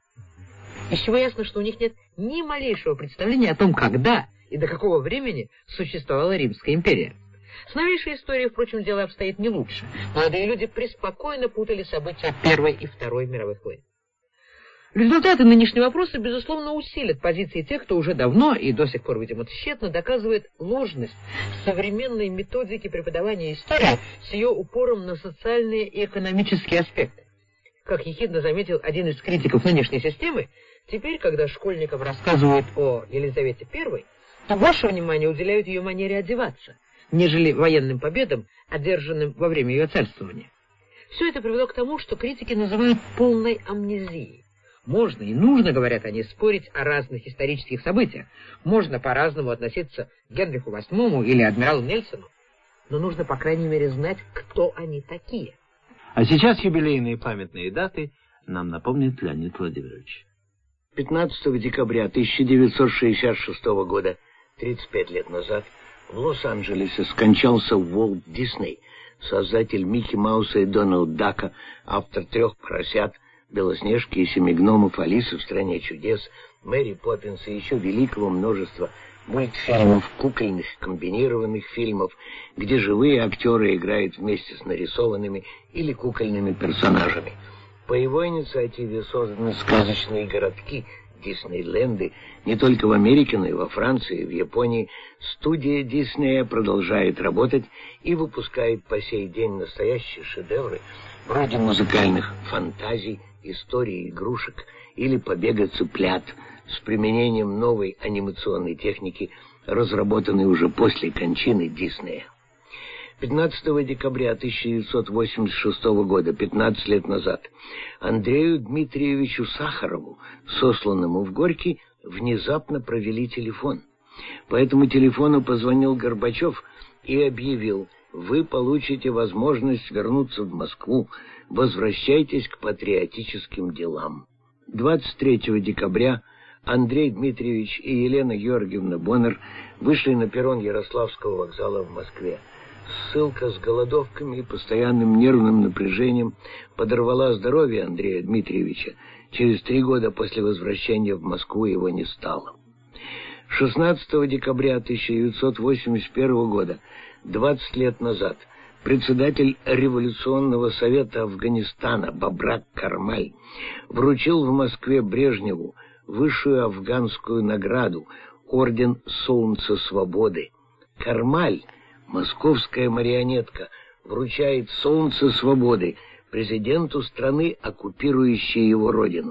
Из чего ясно, что у них нет ни малейшего представления о том, когда и до какого времени существовала Римская империя. С новейшей историей, впрочем, дело обстоит не лучше. Молодые люди преспокойно путали события Первой и Второй мировых войн. Результаты нынешнего вопроса, безусловно, усилят позиции тех, кто уже давно и до сих пор, видимо, тщетно доказывает ложность современной методики преподавания истории с ее упором на социальные и экономические аспекты. Как ехидно заметил один из критиков нынешней системы, теперь, когда школьникам рассказывают о Елизавете Первой, то больше внимания уделяют ее манере одеваться, нежели военным победам, одержанным во время ее царствования. Все это привело к тому, что критики называют полной амнезией. Можно и нужно, говорят они, спорить о разных исторических событиях. Можно по-разному относиться к Генриху восьмому или адмиралу Нельсону, но нужно, по крайней мере, знать, кто они такие. А сейчас юбилейные памятные даты нам напомнит Леонид Владимирович. пятнадцатого декабря тысяча девятьсот шестьдесят шестого года, тридцать пять лет назад, в Лос-Анджелесе скончался Уолт Дисней, создатель Микки Мауса и Дональд Дака, автор трех поросят, Белоснежки и Семи гномов, Алисы в стране чудес, Мэри Поппинс и еще великого множества мультфильмов, кукольных, комбинированных фильмов, где живые актеры играют вместе с нарисованными или кукольными персонажами. По его инициативе созданы сказочные городки, Диснейленды, не только в Америке, но и во Франции, и в Японии. Студия Диснея продолжает работать и выпускает по сей день настоящие шедевры, вроде музыкальных фантазий, истории игрушек или побега цыплят с применением новой анимационной техники, разработанной уже после кончины Диснея. пятнадцатого декабря тысяча девятьсот восемьдесят шестого года, пятнадцать лет назад, Андрею Дмитриевичу Сахарову, сосланному в Горький, внезапно провели телефон. По этому телефону позвонил Горбачев и объявил: «Вы получите возможность вернуться в Москву. Возвращайтесь к патриотическим делам». двадцать третьего декабря Андрей Дмитриевич и Елена Георгиевна Боннер вышли на перрон Ярославского вокзала в Москве. Ссылка с голодовками и постоянным нервным напряжением подорвала здоровье Андрея Дмитриевича. Через три года после возвращения в Москву его не стало. шестнадцатого декабря тысяча девятьсот восемьдесят первого года, двадцать лет назад, председатель Революционного совета Афганистана Бабрак Кармаль вручил в Москве Брежневу высшую афганскую награду орден Солнца Свободы. Кармаль, московская марионетка, вручает Солнце Свободы президенту страны, оккупирующей его родину.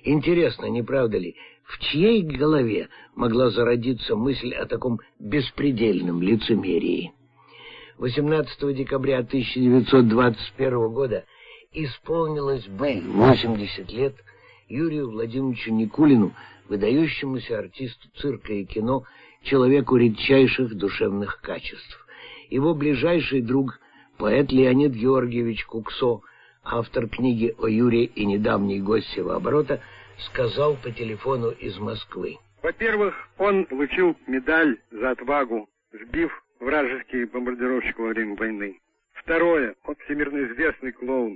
Интересно, не правда ли, в чьей голове могла зародиться мысль о таком беспредельном лицемерии? восемнадцатого декабря тысяча девятьсот двадцать первого года исполнилось бы восемьдесят лет Юрию Владимировичу Никулину, выдающемуся артисту цирка и кино, человеку редчайших душевных качеств. Его ближайший друг, поэт Леонид Георгиевич Куксо, автор книги о Юре и недавний гость Севооборота, сказал по телефону из Москвы. Во-первых, он получил медаль за отвагу, сбив вражеский бомбардировщик во время войны. Второе, он всемирно известный клоун.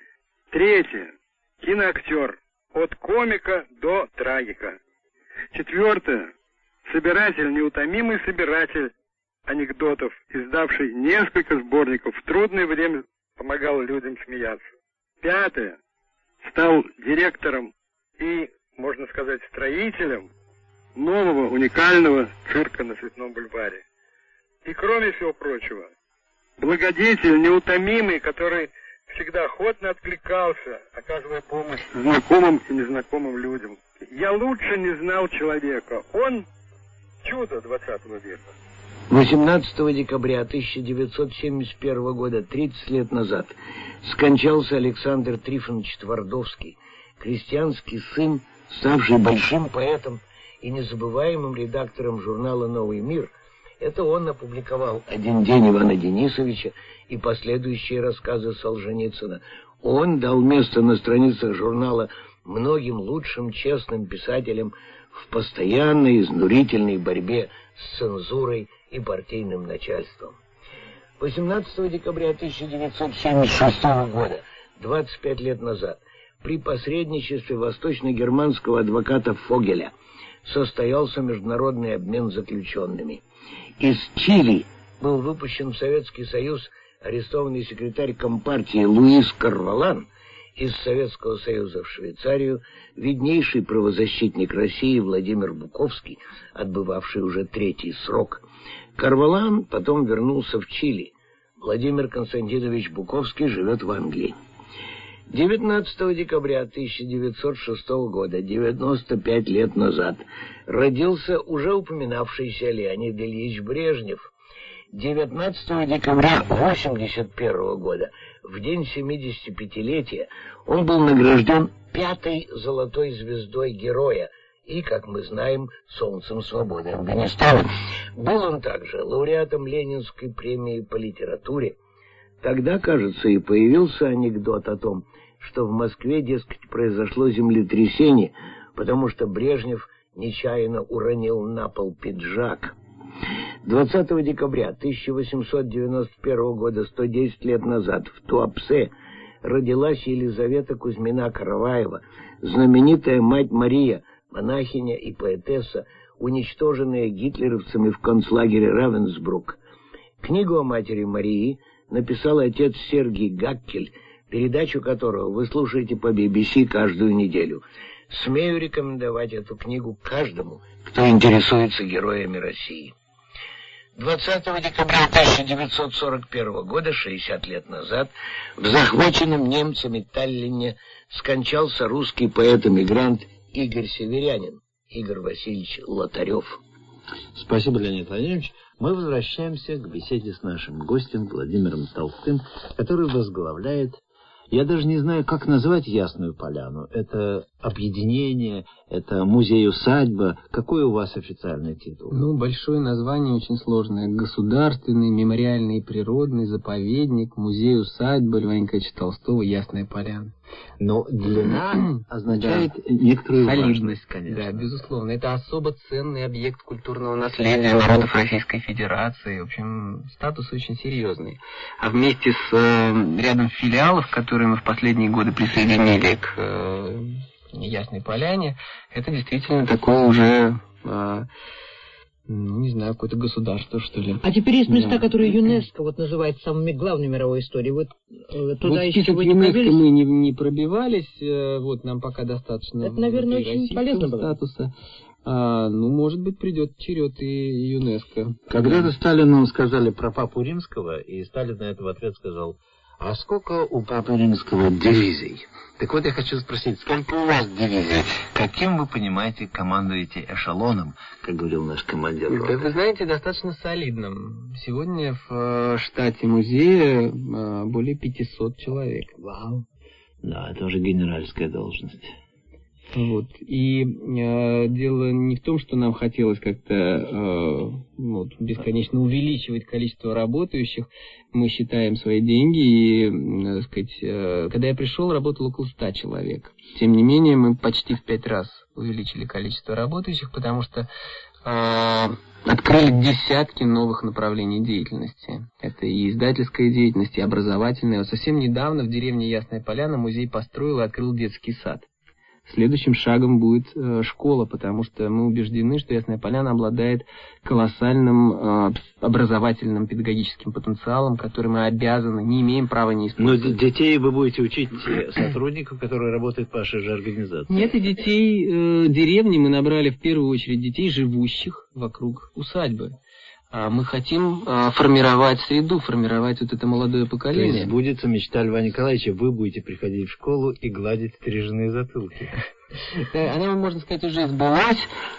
Третье, киноактер, от комика до трагика. Четвертое, собиратель, неутомимый собиратель анекдотов, издавший несколько сборников, в трудное время помогал людям смеяться. Пятое, стал директором и, можно сказать, строителем нового уникального цирка на Цветном бульваре. И кроме всего прочего, благодетель неутомимый, который всегда охотно откликался, оказывая помощь знакомым и незнакомым людям. Я лучше не знал человека. Он чудо двадцатого века. восемнадцатого декабря тысяча девятьсот семьдесят первого года, тридцать лет назад, скончался Александр Трифонович Твардовский, крестьянский сын, ставший большим поэтом и незабываемым редактором журнала «Новый мир». Это он опубликовал «Один день» Ивана Денисовича и последующие рассказы Солженицына. Он дал место на страницах журнала многим лучшим честным писателям в постоянной изнурительной борьбе с цензурой и партийным начальством. восемнадцатого декабря тысяча девятьсот семьдесят шестого года, двадцать пять лет назад, при посредничестве восточно-германского адвоката Фогеля состоялся международный обмен заключенными. Из Чили был выпущен в Советский Союз арестованный секретарь Компартии Луис Карвалан, из Советского Союза в Швейцарию виднейший правозащитник России Владимир Буковский, отбывавший уже третий срок. Карвалан потом вернулся в Чили. Владимир Константинович Буковский живет в Англии. девятнадцатого декабря тысяча девятьсот шестого года, девяносто пять лет назад, родился уже упоминавшийся Леонид Ильич Брежнев. девятнадцатого декабря восемьдесят первого года, в день семидесятипятилетия, он был награжден пятой золотой звездой Героя и, как мы знаем, Солнцем свободы Афганистана. Был он также лауреатом Ленинской премии по литературе. Тогда, кажется, и появился анекдот о том, что в Москве, дескать, произошло землетрясение, потому что Брежнев нечаянно уронил на пол пиджак. двадцатого декабря тысяча восемьсот девяносто первого года, сто десять лет назад, в Туапсе родилась Елизавета Кузьмина-Караваева, знаменитая мать Мария, монахиня и поэтесса, уничтоженная гитлеровцами в концлагере Равенсбрук. Книгу о матери Марии написал отец Сергий Гаккель, передачу которого вы слушаете по би би си каждую неделю. Смею рекомендовать эту книгу каждому, кто интересуется героями России. двадцатого декабря тысяча девятьсот сорок первого года, шестьдесят лет назад, в захваченном немцами Таллине скончался русский поэт-эмигрант Игорь Северянин, Игорь Васильевич Лотарев. Спасибо, Леонид Владимирович. Мы возвращаемся к беседе с нашим гостем Владимиром Толстым, который возглавляет, я даже не знаю, как назвать Ясную Поляну. Это объединение, это музей-усадьба. Какой у вас официальный титул? Ну, большое название, очень сложное. Государственный мемориальный и природный заповедник, музей-усадьба Льва Николаевича Толстого «Ясная Поляна». Но длина означает да. некоторую солидность, конечно. Да, безусловно. Это особо ценный объект культурного наследия народов Российской Федерации. В общем, статус очень серьезный. А вместе с э, рядом филиалов, которые мы в последние годы присоединили к э, Ясной Поляне, это действительно такое уже... Э, Ну, не знаю, какое-то государство, что ли. А теперь есть места, да. которые ЮНЕСКО вот называет самыми главными мировой историей. Вот э, туда вот еще вы не ЮНЕСКО пробились? мы не, не пробивались, э, вот нам пока достаточно. Это, наверное, очень полезно было. Статуса. А, ну, может быть, придет черед и ЮНЕСКО. Когда-то Сталину сказали про Папу Римского, и Сталин на это в ответ сказал: А сколько у Папы Римского дивизий? Так вот, я хочу спросить, сколько у вас дивизий? Каким, вы понимаете, командуете эшелоном, как говорил наш командир? Да, вы знаете, достаточно солидным. Сегодня в штате музея более пятисот человек. Вау. Да, это уже генеральская должность. Вот. И э, дело не в том, что нам хотелось как-то э, вот, бесконечно увеличивать количество работающих. Мы считаем свои деньги, и, э, сказать, э, когда я пришел, работало около ста человек. Тем не менее, мы почти в пять раз увеличили количество работающих, потому что э, открыли десятки новых направлений деятельности. Это и издательская деятельность, и образовательная. Вот совсем недавно в деревне Ясная Поляна музей построил и открыл детский сад. Следующим шагом будет э, школа, потому что мы убеждены, что Ясная Поляна обладает колоссальным э, образовательным педагогическим потенциалом, который мы обязаны, не имеем права не использовать. Но детей вы будете учить сотрудников, которые работают в вашей же организации? Нет, и детей э, деревни мы набрали в первую очередь детей, живущих вокруг усадьбы. А мы хотим а, формировать среду, формировать вот это молодое поколение. То есть сбудется мечта Льва Николаевича, вы будете приходить в школу и гладить стриженные затылки. Она, можно сказать, уже сбылась.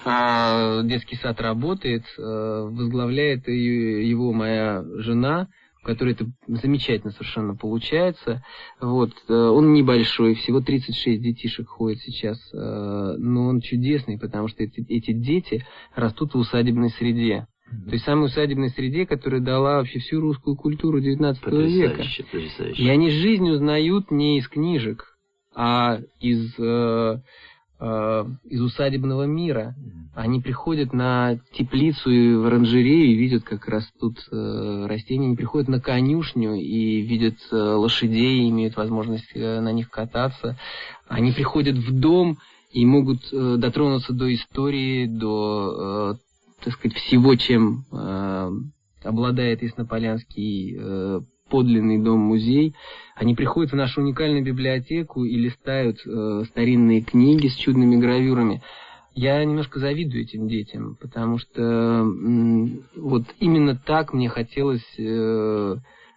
Детский сад работает, возглавляет его моя жена, у которой это замечательно совершенно получается. Вот. Он небольшой, всего тридцать шесть детишек ходит сейчас, но он чудесный, потому что эти, эти дети растут в усадебной среде. То есть самой усадебной среде, которая дала вообще всю русскую культуру девятнадцатого века. Потрясающе. И они жизнь узнают не из книжек, а из, э, э, из усадебного мира. Они приходят на теплицу и в оранжерею и видят, как растут э, растения. Они приходят на конюшню и видят э, лошадей, имеют возможность э, на них кататься. Они приходят в дом и могут э, дотронуться до истории, до... Э, так сказать, всего, чем э, обладает Яснополянский э, подлинный дом-музей. Они приходят в нашу уникальную библиотеку и листают э, старинные книги с чудными гравюрами. Я немножко завидую этим детям, потому что э, вот именно так мне хотелось э,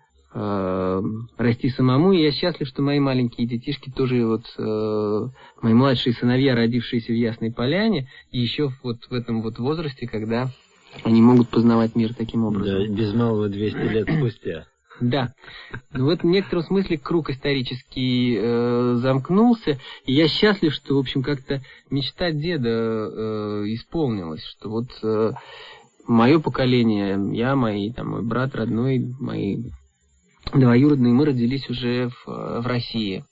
э, расти самому, и я счастлив, что мои маленькие детишки тоже вот э, мои младшие сыновья, родившиеся в Ясной Поляне, и еще вот в этом вот возрасте, когда они могут познавать мир таким образом. Да, без малого двести лет спустя. Да. В этом некотором смысле круг исторический э, замкнулся, и я счастлив, что, в общем, как-то мечта деда э, исполнилась, что вот э, мое поколение, я, мои, там, мой брат родной, мои двоюродные, мы родились уже в, в России.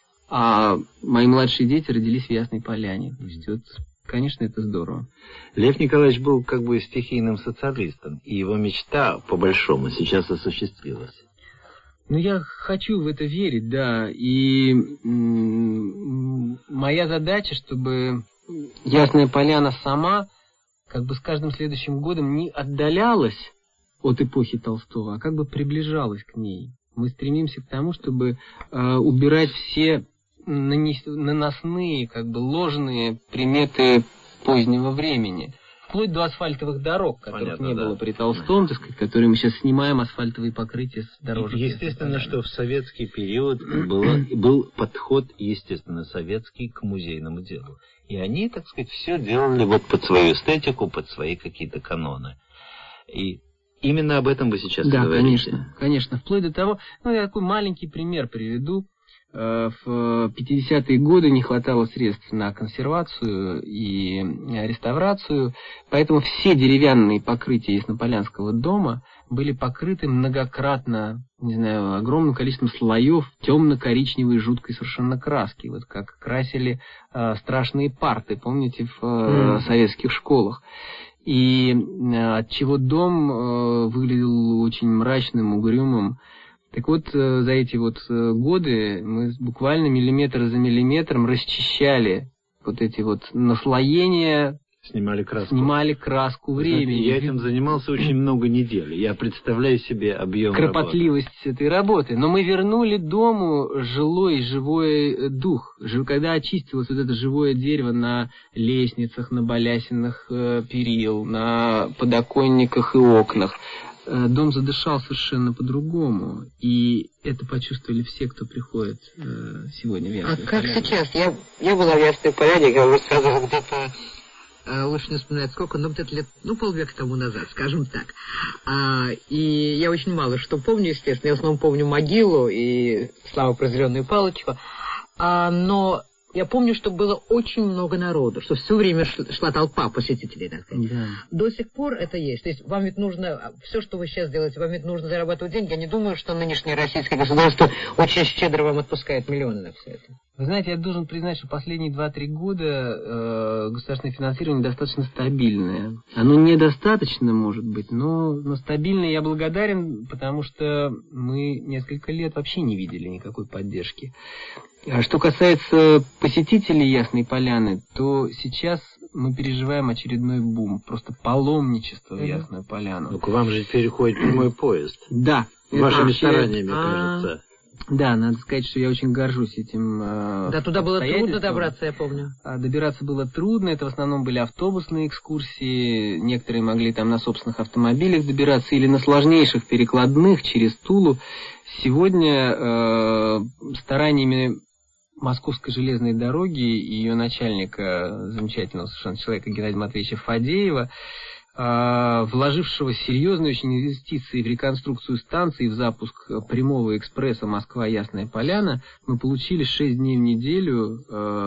А мои младшие дети родились в Ясной Поляне. То есть, вот, конечно, это здорово. Лев Николаевич был как бы стихийным социалистом, и его мечта, по-большому, сейчас осуществилась. Ну, я хочу в это верить, да. И м- моя задача, чтобы Ясная Поляна сама, как бы с каждым следующим годом не отдалялась от эпохи Толстого, а как бы приближалась к ней. Мы стремимся к тому, чтобы э, убирать все нанес, наносные, как бы ложные приметы позднего времени. Вплоть до асфальтовых дорог, которых Понятно, не да. было при Толстом, так сказать, которые мы сейчас снимаем, асфальтовые покрытия с дорожек. Естественно, что в советский период было, был подход, естественно, советский к музейному делу. И они, так сказать, все делали вот под свою эстетику, под свои какие-то каноны. И именно об этом вы сейчас да, говорите. конечно, конечно. Вплоть до того, ну, я такой маленький пример приведу. В пятидесятые годы не хватало средств на консервацию и реставрацию, поэтому все деревянные покрытия Яснополянского дома были покрыты многократно, не знаю, огромным количеством слоев темно-коричневой жуткой совершенно краски, вот как красили э, страшные парты, помните, в э, mm. советских школах. И э, отчего дом э, выглядел очень мрачным, угрюмым. Так вот, за эти вот годы мы буквально миллиметр за миллиметром расчищали вот эти вот наслоения, снимали краску, снимали краску времени. Я этим занимался очень много недель. Я представляю себе объем кропотливость работы. Этой работы. Но мы вернули дому жилой, живой дух. Когда очистилось вот это живое дерево на лестницах, на балясинах перил, на подоконниках и окнах, дом задышал совершенно по-другому. И это почувствовали все, кто приходит сегодня в Ясную А как Поляну. сейчас? Я, я была в Ясной Поляне, я уже сказала, где-то, э, лучше не вспоминать сколько, но где-то лет, ну, полвека тому назад, скажем так. А, и я очень мало что помню, естественно. Я в основном помню могилу и слава про зеленую палочку. А, но я помню, что было очень много народу, что все время шла толпа посетителей, так сказать. Да. До сих пор это есть. То есть вам ведь нужно, все, что вы сейчас делаете, вам ведь нужно зарабатывать деньги. Я не думаю, что нынешнее российское государство очень щедро вам отпускает миллионы на все это. Вы знаете, я должен признать, что последние два-три года э, государственное финансирование достаточно стабильное. Оно недостаточно, может быть, но, но стабильное. Я благодарен, потому что мы несколько лет вообще не видели никакой поддержки. А что касается посетителей Ясной Поляны, то сейчас мы переживаем очередной бум, просто паломничество в Ясную Поляну. Ну, к вам же переходит прямой поезд. Да. Вашими Вообще, стараниями, а... кажется. Да, надо сказать, что я очень горжусь этим. Э, Да, туда было трудно добраться, я помню. Добираться было трудно, это в основном были автобусные экскурсии, некоторые могли там на собственных автомобилях добираться или на сложнейших перекладных через Тулу. Сегодня э, стараниями Московской железной дороги и ее начальника, замечательного совершенно человека Геннадия Матвеевича Фадеева, вложившего серьезные очень инвестиции в реконструкцию станции, в запуск прямого экспресса Москва-Ясная Поляна, мы получили шесть дней в неделю,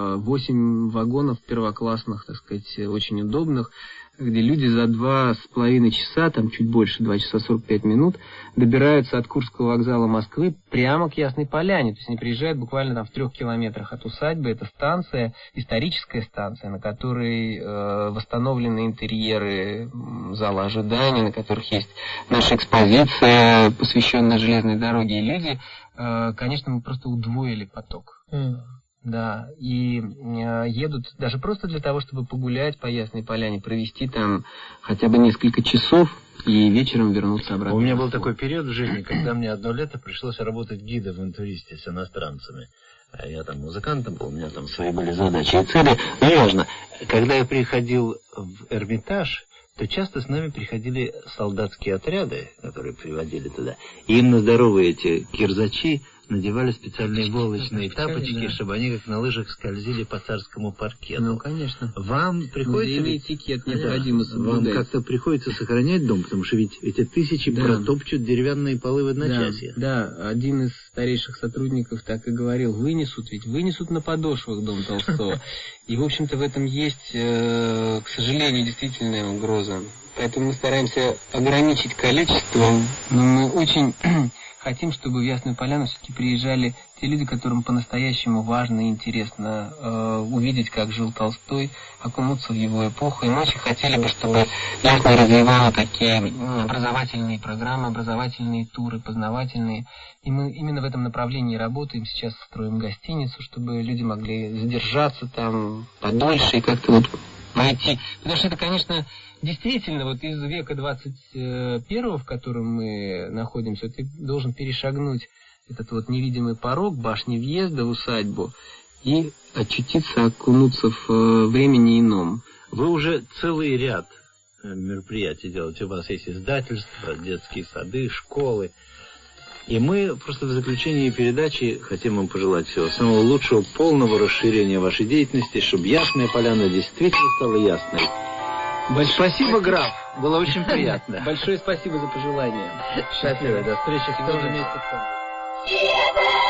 восемь вагонов первоклассных, так сказать, очень удобных, где люди за два с половиной часа, там чуть больше, два часа сорок пять минут, добираются от Курского вокзала Москвы прямо к Ясной Поляне. То есть они приезжают буквально там в трех километрах от усадьбы. Это станция, историческая станция, на которой э, восстановлены интерьеры зала ожидания, на которых есть наша экспозиция, посвященная железной дороге. И люди, э, конечно, мы просто удвоили поток. Mm. Да, и э, едут даже просто для того, чтобы погулять по Ясной Поляне, провести там хотя бы несколько часов и вечером вернуться обратно. У меня был такой период в жизни, когда мне одно лето пришлось работать гидом в интуристе с иностранцами. Я там музыкантом был, у меня там свои были задачи и цели. Но неважно, когда я приходил в Эрмитаж, то часто с нами приходили солдатские отряды, которые приводили туда. И им на здоровые эти кирзачи надевали специальные волочные тапочки, да, чтобы они как на лыжах скользили по царскому паркету. Ну, конечно. Вам приходится... Ну, этикет необходимо соблюдать. Вам как-то приходится сохранять дом, потому что ведь эти тысячи да. протопчут деревянные полы в одночасье. Да, да, один из старейших сотрудников так и говорил, вынесут, ведь вынесут на подошвах дом Толстого. И, в общем-то, в этом есть, к сожалению, действительная угроза. Поэтому мы стараемся ограничить количество, но мы очень... Хотим, чтобы в Ясную Поляну все-таки приезжали те люди, которым по-настоящему важно и интересно э, увидеть, как жил Толстой, окунуться в его эпоху. И мы очень хотели бы, чтобы Ясная развивала такие ну, образовательные программы, образовательные туры, познавательные. И мы именно в этом направлении работаем. Сейчас строим гостиницу, чтобы люди могли задержаться там подольше и как-то вот найти. Потому что это, конечно, действительно, вот из века двадцать первого, в котором мы находимся, ты должен перешагнуть этот вот невидимый порог башни въезда в усадьбу и очутиться, окунуться в времени ином. Вы уже целый ряд мероприятий делаете. У вас есть издательства, детские сады, школы. И мы просто в заключении передачи хотим вам пожелать всего самого лучшего, полного расширения вашей деятельности, чтобы Ясная Поляна действительно стала ясной. Большое спасибо, граф. Было очень приятно. Большое спасибо за пожелание. Счастливо. До встречи в том же месте.